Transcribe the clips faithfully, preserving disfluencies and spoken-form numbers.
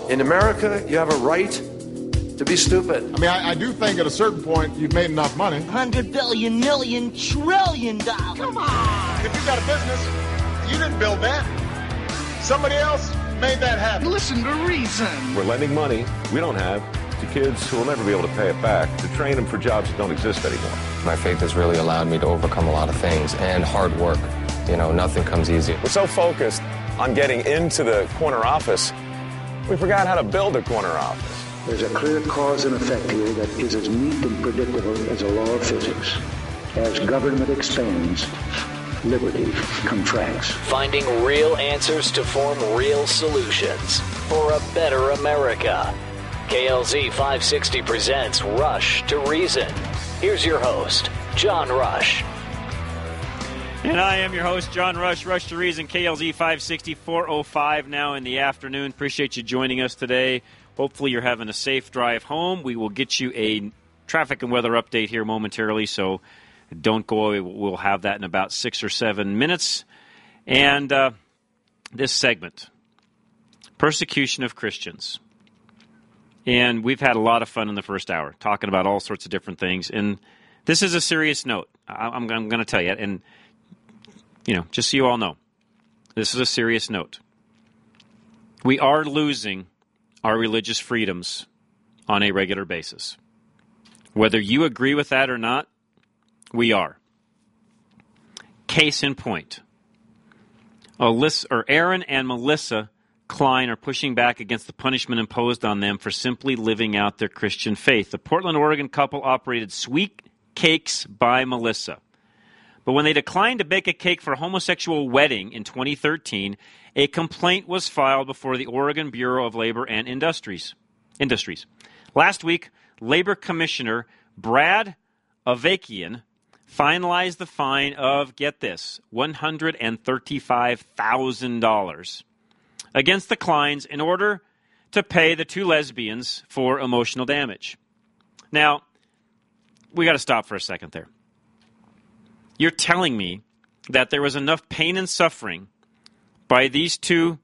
In America, you have a right to be stupid. I mean, I, I do think at a certain point you've made enough money. Hundred billion, million, trillion dollars. Come on! If you got a business, you didn't build that. Somebody else made that happen. Listen to reason. We're lending money we don't have to kids who will never be able to pay it back to train them for jobs that don't exist anymore. My faith has really allowed me to overcome a lot of things, and hard work. You know, nothing comes easy. We're so focused on getting into the corner office, we forgot how to build a corner office. There's a clear cause and effect here that is as neat and predictable as a law of physics. As government expands, liberty contracts. Finding real answers to form real solutions for a better America. K L Z five sixty presents Rush to Reason. Here's your host, John Rush. And I am your host, John Rush, Rush to Reason, K L Z five sixty, four oh five now in the afternoon. Appreciate you joining us today. Hopefully you're having a safe drive home. We will get you a traffic and weather update here momentarily, so don't go away. We'll have that in about six or seven minutes. And uh, this segment, Persecution of Christians. And we've had a lot of fun in the first hour, talking about all sorts of different things. And this is a serious note, I'm, I'm going to tell you. And you know, just so you all know, this is a serious note. We are losing our religious freedoms on a regular basis. Whether you agree with that or not, we are. Case in point. Alyssa, or Aaron and Melissa Klein are pushing back against the punishment imposed on them for simply living out their Christian faith. The Portland, Oregon couple operated Sweet Cakes by Melissa. But when they declined to bake a cake for a homosexual wedding in twenty thirteen, a complaint was filed before the Oregon Bureau of Labor and Industries. Industries. Last week, Labor Commissioner Brad Avakian finalized the fine of, get this, one hundred thirty-five thousand dollars against the Kleins in order to pay the two lesbians for emotional damage. Now, we got to stop for a second there. You're telling me that there was enough pain and suffering by these two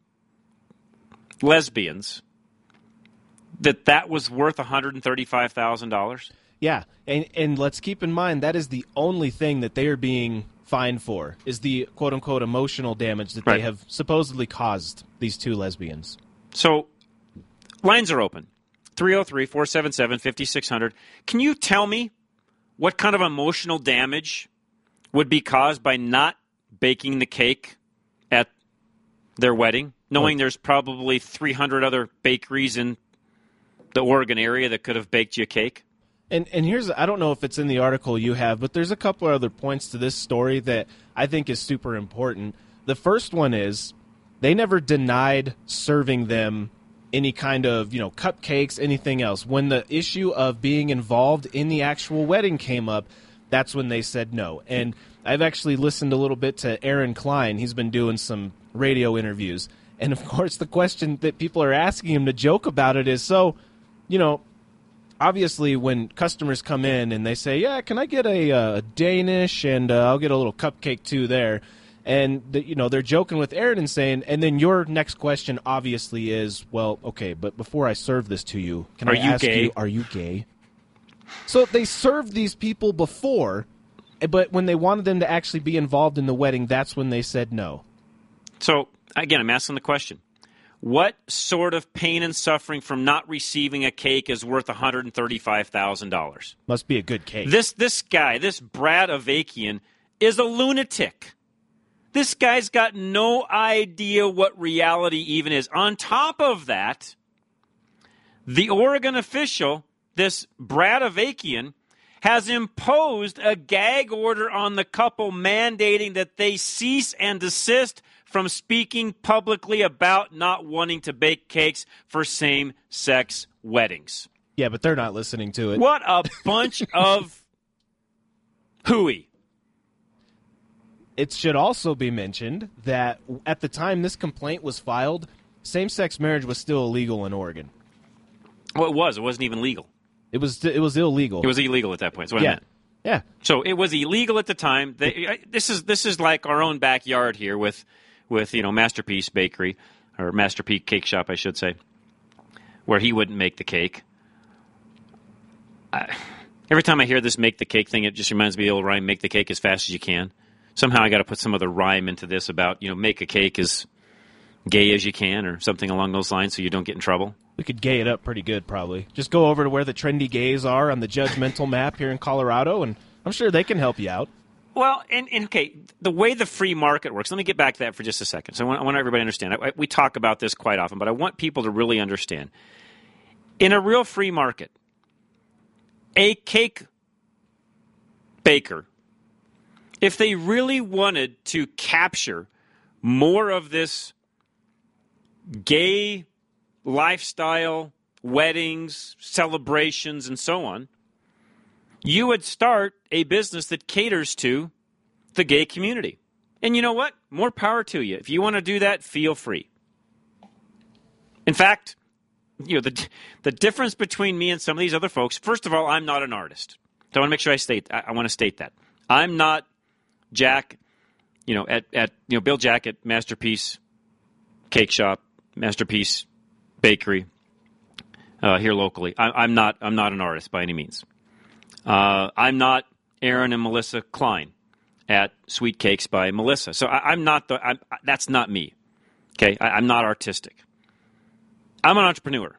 lesbians that that was worth one hundred thirty-five thousand dollars? Yeah, and, and let's keep in mind that is the only thing that they are being fined for, is the quote-unquote emotional damage that right. they have supposedly caused these two lesbians. So, lines are open. three oh three, four seven seven, five six zero zero. Can you tell me what kind of emotional damage would be caused by not baking the cake at their wedding, knowing there's probably three hundred other bakeries in the Oregon area that could have baked you a cake? And and here's, I don't know if it's in the article you have, but there's a couple of other points to this story that I think is super important. The first one is they never denied serving them any kind of, you know, cupcakes, anything else. When the issue of being involved in the actual wedding came up, that's when they said no. And I've actually listened a little bit to Aaron Klein. He's been doing some radio interviews. And, of course, the question that people are asking him to joke about it is, so, you know, obviously when customers come in and they say, yeah, can I get a uh, Danish and uh, I'll get a little cupcake too there. And, the, you know, they're joking with Aaron and saying, and then your next question obviously is, well, okay, but before I serve this to you, can are I you ask gay? you, are you gay? So they served these people before, but when they wanted them to actually be involved in the wedding, that's when they said no. So, again, I'm asking the question. What sort of pain and suffering from not receiving a cake is worth one hundred thirty-five thousand dollars? Must be a good cake. This this guy, this Brad Avakian, is a lunatic. This guy's got no idea what reality even is. On top of that, the Oregon official, this Brad Avakian, has imposed a gag order on the couple mandating that they cease and desist from speaking publicly about not wanting to bake cakes for same-sex weddings. Yeah, but they're not listening to it. What a bunch of hooey. It should also be mentioned that at the time this complaint was filed, same-sex marriage was still illegal in Oregon. Well, it was. It wasn't even legal. It was it was illegal. It was illegal at that point. That's what yeah. I meant. Yeah. So it was illegal at the time. They, this is this is like our own backyard here with, with you know Masterpiece Bakery, or Masterpiece Cake Shop, I should say. where he wouldn't make the cake. I, every time I hear this make the cake thing, it just reminds me of the old rhyme, make the cake as fast as you can. Somehow I got to put some other rhyme into this about, you know, make a cake as gay as you can or something along those lines so you don't get in trouble. We could gay it up pretty good, probably. Just go over to where the trendy gays are on the judgmental map here in Colorado, and I'm sure they can help you out. Well, and, and okay, the way the free market works, let me get back to that for just a second. So I want, I want everybody to understand. I, I, we talk about this quite often, but I want people to really understand. In a real free market, a cake baker, if they really wanted to capture more of this gay lifestyle, weddings, celebrations, and so on, you would start a business that caters to the gay community. And you know what? More power to you. If you want to do that, feel free. In fact, you know, the the difference between me and some of these other folks, first of all, I'm not an artist. So I want to make sure I state I, I want to state that. I'm not Jack, you know, at, at you know, Bill Jack at Masterpiece Cake Shop, Masterpiece Bakery, uh, here locally. I, I'm not I'm not an artist by any means. Uh, I'm not Aaron and Melissa Klein at Sweet Cakes by Melissa. So I, I'm not the. I'm, that's not me. Okay, I, I'm not artistic. I'm an entrepreneur.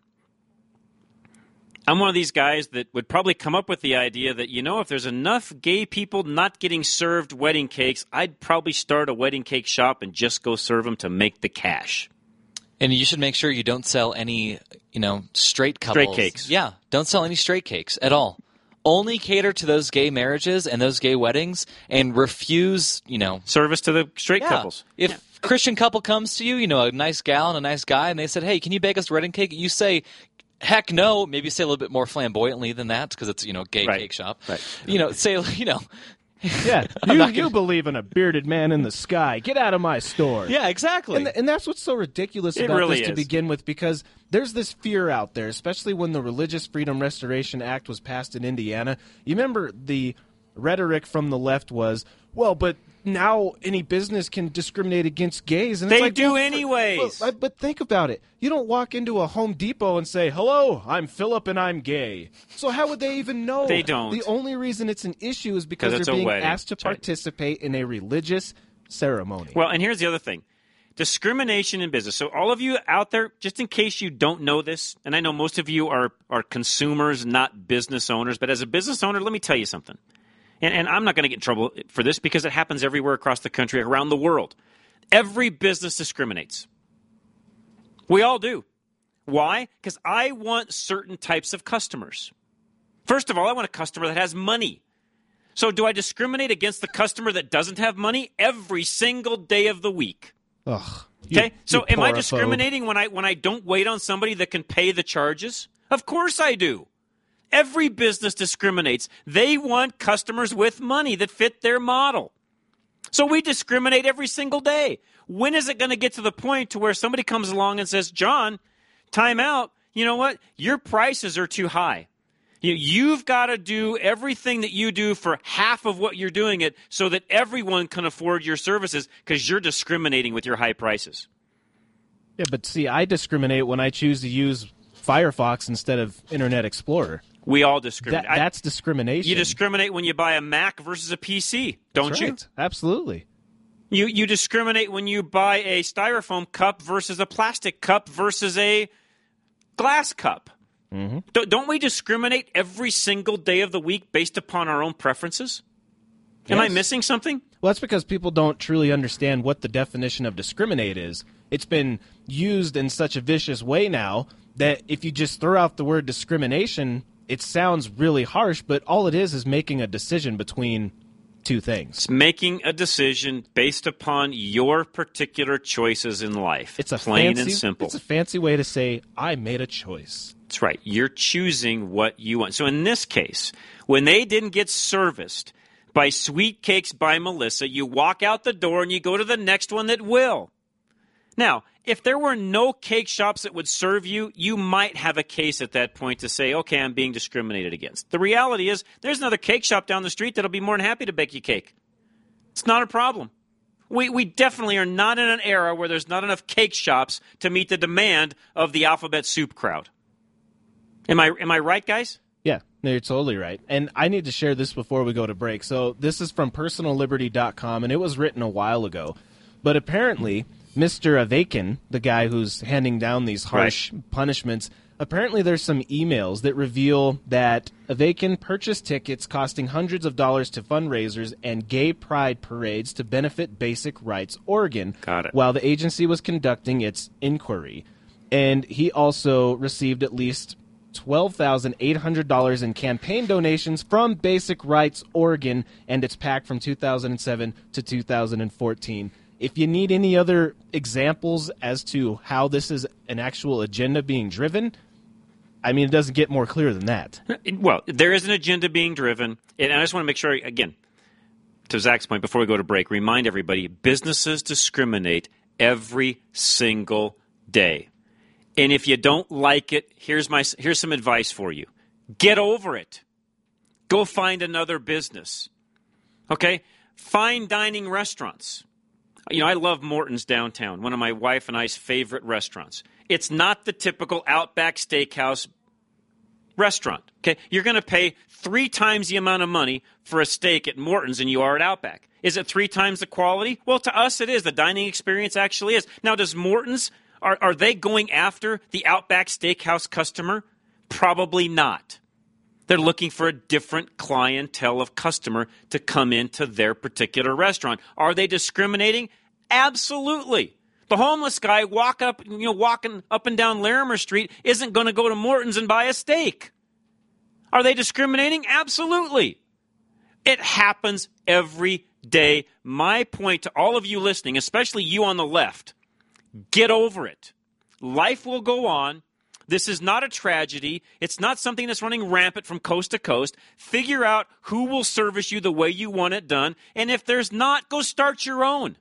I'm one of these guys that would probably come up with the idea that, you know, if there's enough gay people not getting served wedding cakes, I'd probably start a wedding cake shop and just go serve them to make the cash. And you should make sure you don't sell any, you know, straight couples. Straight cakes. Yeah, don't sell any straight cakes at all. Only cater to those gay marriages and those gay weddings and refuse, you know. Service to the straight yeah. couples. If yeah. a Christian couple comes to you, you know, a nice gal and a nice guy, and they said, hey, can you bake us a wedding cake? You say, heck no. Maybe say a little bit more flamboyantly than that because it's, you know, a gay right. cake shop. Right. You know, say, you know. Yeah, you, gonna... you believe in a bearded man in the sky. Get out of my store. Yeah, exactly. And, th- and that's what's so ridiculous it about really this is. to begin with, because there's this fear out there, especially when the Religious Freedom Restoration Act was passed in Indiana. You remember the rhetoric from the left was, well, but now any business can discriminate against gays. And they it's like, do well, anyways. But, but think about it. You don't walk into a Home Depot and say, hello, I'm Philip and I'm gay. So how would they even know? They don't. The only reason it's an issue is because it's they're a being wedding. asked to That's right. participate in a religious ceremony. Well, and here's the other thing. Discrimination in business. So all of you out there, just in case you don't know this, and I know most of you are, are consumers, not business owners, but as a business owner, let me tell you something. And, and I'm not going to get in trouble for this because it happens everywhere across the country, around the world. Every business discriminates. We all do. Why? Because I want certain types of customers. First of all, I want a customer that has money. So do I discriminate against the customer that doesn't have money? Every single day of the week. Ugh. Okay, You, so you am I poraphobe. discriminating when I when I don't wait on somebody that can pay the charges? Of course I do. Every business discriminates. They want customers with money that fit their model. So we discriminate every single day. When is it going to get to the point to where somebody comes along and says, John, time out, you know what? Your prices are too high. You, you've got to do everything that you do for half of what you're doing it so that everyone can afford your services because you're discriminating with your high prices. Yeah, but see, I discriminate when I choose to use Firefox instead of Internet Explorer. We all discriminate. That, that's discrimination. You discriminate when you buy a Mac versus a P C, don't that's you? Right. Absolutely. You you discriminate when you buy a styrofoam cup versus a plastic cup versus a glass cup. Mm-hmm. Don't, don't we discriminate every single day of the week based upon our own preferences? Am Yes. I missing something? Well, that's because people don't truly understand what the definition of discriminate is. It's been used in such a vicious way now that if you just throw out the word discrimination, it sounds really harsh, but all it is is making a decision between two things. It's making a decision based upon your particular choices in life. It's a plain fancy, and simple. It's a fancy way to say, I made a choice. That's right. You're choosing what you want. So in this case, when they didn't get serviced by Sweet Cakes by Melissa, you walk out the door and you go to the next one that will. Now, if there were no cake shops that would serve you, you might have a case at that point to say, okay, I'm being discriminated against. The reality is there's another cake shop down the street that'll be more than happy to bake you cake. It's not a problem. We we definitely are not in an era where there's not enough cake shops to meet the demand of the alphabet soup crowd. Am I am I right, guys? Yeah, no, you're totally right. And I need to share this before we go to break. So this is from personal liberty dot com, and it was written a while ago. But apparently, Mister Avakin, the guy who's handing down these harsh right. punishments, apparently there's some emails that reveal that Avakin purchased tickets costing hundreds of dollars to fundraisers and gay pride parades to benefit Basic Rights Oregon Got it. while the agency was conducting its inquiry. And he also received at least twelve thousand eight hundred dollars in campaign donations from Basic Rights Oregon and its PAC from two thousand seven to two thousand fourteen. If you need any other examples as to how this is an actual agenda being driven, I mean, it doesn't get more clear than that. Well, there is an agenda being driven, and I just want to make sure, again, to Zach's point, before we go to break, remind everybody, businesses discriminate every single day. And if you don't like it, here's my here's some advice for you. Get over it. Go find another business. Okay? Fine dining restaurants. You know, I love Morton's downtown, one of my wife and I's favorite restaurants. It's not the typical Outback Steakhouse restaurant. Okay? You're going to pay three times the amount of money for a steak at Morton's than you are at Outback. Is it three times the quality? Well, to us it is. The dining experience actually is. Now, does Morton's Are, are they going after the Outback Steakhouse customer? Probably not. They're looking for a different clientele of customer to come into their particular restaurant. Are they discriminating? Absolutely. The homeless guy walk up, you know, walking up and down Larimer Street isn't going to go to Morton's and buy a steak. Are they discriminating? Absolutely. It happens every day. My point to all of you listening, especially you on the left, get over it. Life will go on. This is not a tragedy. It's not something that's running rampant from coast to coast. Figure out who will service you the way you want it done. And if there's not, go start your own.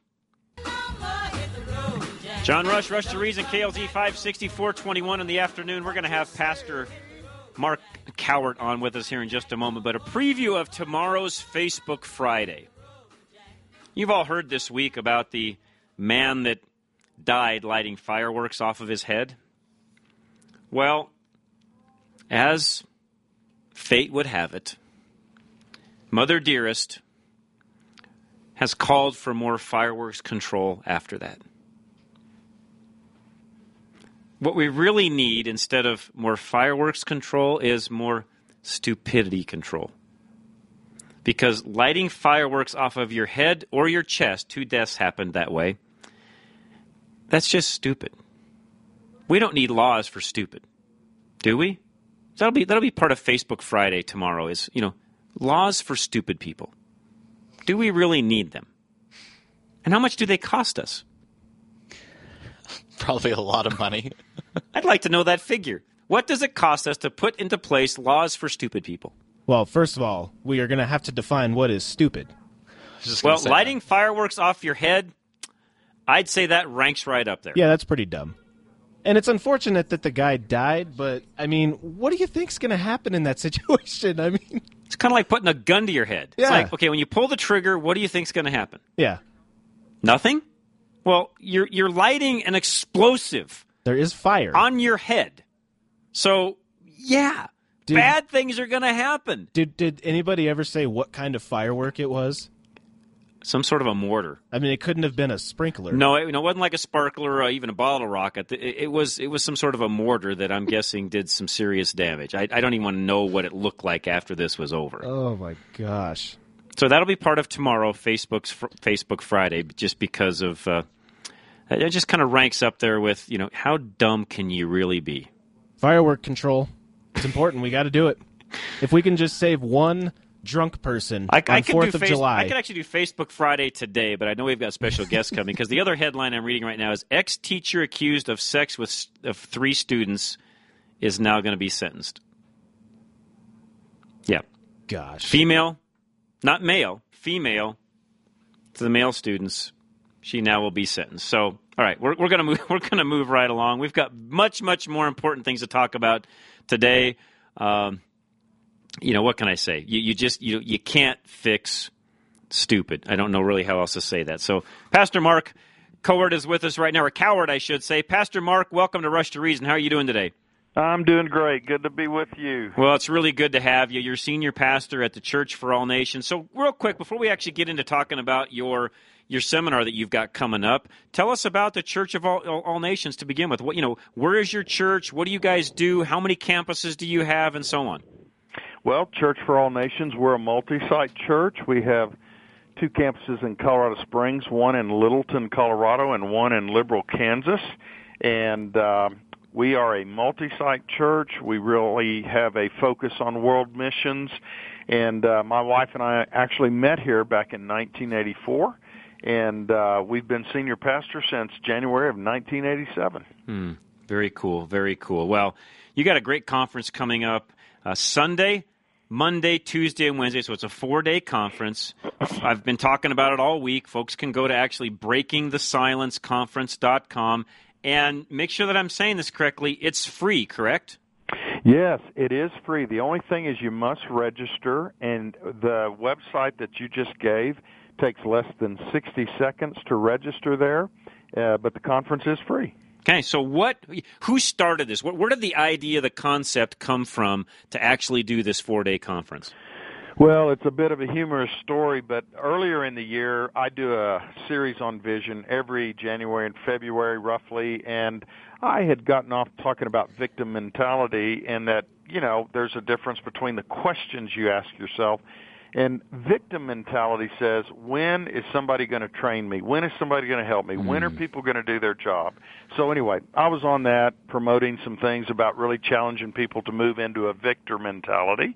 John Rush, Rush to Reason, K L Z five sixty, four twenty-one in the afternoon. We're going to have Pastor Mark Cowart on with us here in just a moment. But a preview of tomorrow's Facebook Friday. You've all heard this week about the man that died lighting fireworks off of his head. Well, as fate would have it, Mother Dearest has called for more fireworks control after that. What we really need instead of more fireworks control is more stupidity control. Because lighting fireworks off of your head or your chest, two deaths happened that way, that's just stupid. We don't need laws for stupid, do we? That'll be that'll be part of Facebook Friday tomorrow is, you know, laws for stupid people. Do we really need them? And how much do they cost us? Probably a lot of money. I'd like to know that figure. What does it cost us to put into place laws for stupid people? Well, first of all, we are going to have to define what is stupid. Well, lighting that. fireworks off your head, I'd say that ranks right up there. Yeah, that's pretty dumb. And it's unfortunate that the guy died, but, I mean, what do you think's going to happen in that situation? I mean, it's kind of like putting a gun to your head. Yeah. It's like, okay, when you pull the trigger, what do you think's going to happen? Yeah. Nothing? Well, you're you're lighting an explosive. There is fire on your head. So, yeah, did, bad things are going to happen. Did did anybody ever say what kind of firework it was? Some sort of a mortar. I mean, it couldn't have been a sprinkler. No, it, no, it wasn't like a sparkler or even a bottle rocket. It, it was it was some sort of a mortar that I'm guessing did some serious damage. I, I don't even want to know what it looked like after this was over. Oh, my gosh. So that'll be part of tomorrow, Facebook's Facebook Friday, just because of uh, it just kind of ranks up there with, you know, how dumb can you really be? Firework control. It's important. We got to do it. If we can just save one drunk person I, on I could fourth do of face- July. I could actually do Facebook Friday today, but I know we've got special guests coming because the other headline I'm reading right now is ex-teacher accused of sex with of three students is now going to be sentenced. Yeah. Gosh. Female, not male, female to the male students. She now will be sentenced. So, all right, we're, we're going to move. We're going to move right along. We've got much, much more important things to talk about today. Um, you know, what can I say? You, you just you you can't fix stupid. I don't know really how else to say that. So, Pastor Mark Cowart is with us right now, or Cowart, I should say. Pastor Mark, welcome to Rush to Reason. How are you doing today? I'm doing great. Good to be with you. Well, it's really good to have you. You're senior pastor at the Church for All Nations. So real quick, before we actually get into talking about your your seminar that you've got coming up, tell us about the Church of All, All, All Nations to begin with. What, you know, where is your church? What do you guys do? How many campuses do you have, and so on? Well, Church for All Nations, we're a multi-site church. We have two campuses in Colorado Springs, one in Littleton, Colorado, and one in Liberal, Kansas. And uh, we are a multi-site church. We really have a focus on world missions. And uh, my wife and I actually met here back in nineteen eighty-four. And uh, we've been senior pastor since January of nineteen eighty-seven. Hmm. Very cool, very cool. Well, you got a great conference coming up uh, Sunday, Monday, Tuesday, and Wednesday, so it's a four-day conference. I've been talking about it all week. Folks can go to actually breaking the silence conference dot com and make sure that I'm saying this correctly. It's free, correct? Yes, it is free. The only thing is you must register, and the website that you just gave takes less than sixty seconds to register there, uh, but the conference is free. Okay, so what? Who started this? Where did the idea, the concept come from to actually do this four-day conference? Well, it's a bit of a humorous story, but earlier in the year, I do a series on vision every January and February, roughly, and I had gotten off talking about victim mentality and that, you know, there's a difference between the questions you ask yourself. And victim mentality says, when is somebody going to train me? When is somebody going to help me? Mm. When are people going to do their job? So anyway, I was on that, promoting some things about really challenging people to move into a victor mentality.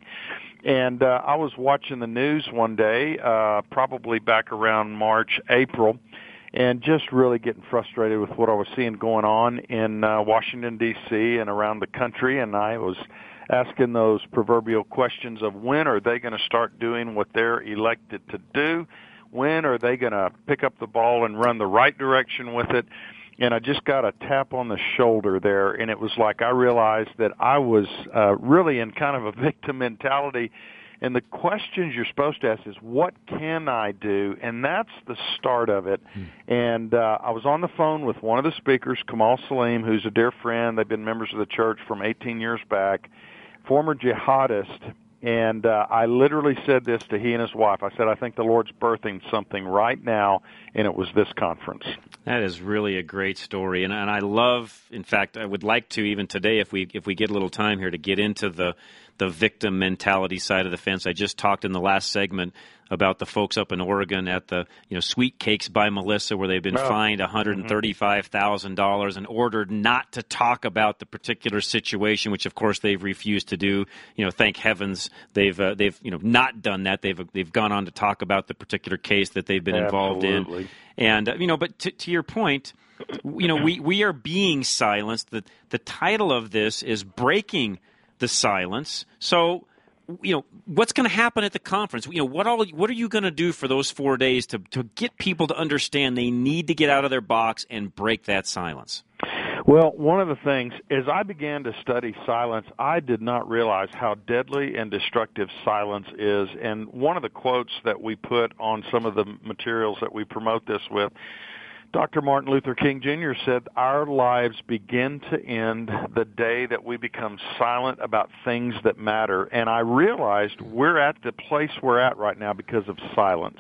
And uh, I was watching the news one day, uh, probably back around March, April, and just really getting frustrated with what I was seeing going on in uh, Washington, D C and around the country. And I was asking those proverbial questions of when are they going to start doing what they're elected to do? When are they going to pick up the ball and run the right direction with it? And I just got a tap on the shoulder there, and it was like I realized that I was uh, really in kind of a victim mentality. And the questions you're supposed to ask is, what can I do? And that's the start of it. Hmm. And uh, I was on the phone with one of the speakers, Kamal Salim, who's a dear friend. They've been members of the church from eighteen years back, former jihadist. And uh, I literally said this to he and his wife. I said, I think the Lord's birthing something right now, and it was this conference. That is really a great story, and, and I love, in fact, I would like to, even today, if we if we get a little time here, to get into the, the victim mentality side of the fence. I just talked in the last segment about the folks up in Oregon at the, you know, Sweet Cakes by Melissa, where they've been oh. fined one hundred thirty-five thousand dollars and ordered not to talk about the particular situation, which of course they've refused to do. You know, thank heavens they've uh, they've you know not done that. They've they've gone on to talk about the particular case that they've been involved Absolutely. in. And uh, you know, but to, to your point, you know, we we are being silenced. The the title of this is Breaking the Silence. So, you know, what's going to happen at the conference? You know, what all what are you going to do for those four days to to get people to understand they need to get out of their box and break that silence? Well, one of the things, as I began to study silence, I did not realize how deadly and destructive silence is. And one of the quotes that we put on some of the materials that we promote this with, Doctor Martin Luther King Junior said, our lives begin to end the day that we become silent about things that matter. And I realized we're at the place we're at right now because of silence.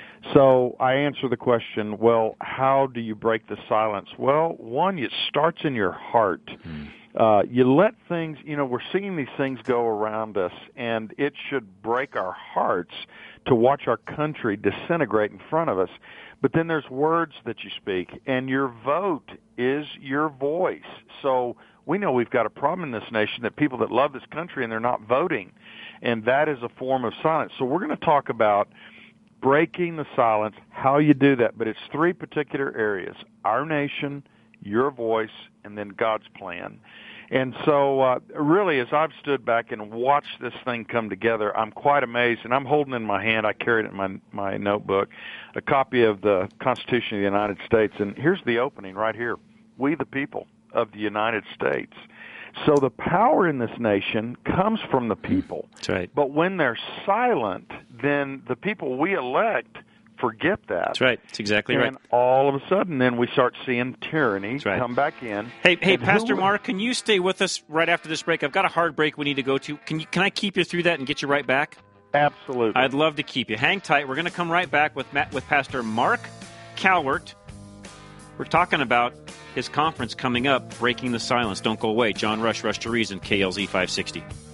So I answer the question, well, how do you break the silence? Well, one, it starts in your heart. Mm. Uh, you let things, you know, we're seeing these things go around us, and it should break our hearts to watch our country disintegrate in front of us. But then there's words that you speak, and your vote is your voice. So we know we've got a problem in this nation that people that love this country and they're not voting, and that is a form of silence. So we're going to talk about breaking the silence, how you do that, but it's three particular areas: our nation, your voice, and then God's plan. And so uh, really, as I've stood back and watched this thing come together, I'm quite amazed, and I'm holding in my hand, I carried it in my, my notebook, a copy of the Constitution of the United States, and here's the opening right here: we the people of the United States. So the power in this nation comes from the people. That's right. But when they're silent, then the people we elect forget that. That's right. That's exactly and right. all of a sudden, then we start seeing tyranny right. come back in. Hey, hey, And Pastor who- Mark, can you stay with us right after this break? I've got a hard break we need to go to. Can you? Can I keep you through that and get you right back? Absolutely. I'd love to keep you. Hang tight. We're going to come right back with Matt, with Pastor Mark Calvert. We're talking about his conference coming up, Breaking the Silence. Don't go away. John Rush, Rush to Reason, K L Z five sixty.